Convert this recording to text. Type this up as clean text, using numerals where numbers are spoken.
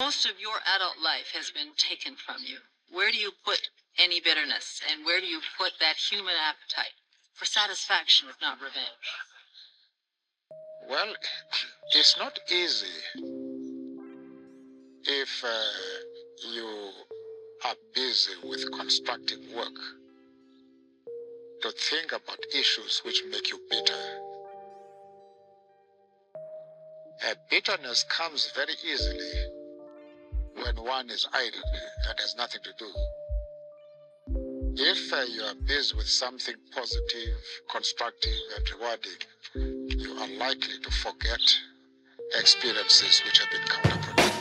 most of your adult life has been taken from you, where do you put any bitterness, and where do you put that human appetite for satisfaction, if not revenge? Well, it's not easy if you are busy with constructive work to think about issues which make you bitter. Bitterness comes very easily when one is idle and has nothing to do. If you are busy with something positive, constructive, and rewarding, you are likely to forget experiences which have been counterproductive.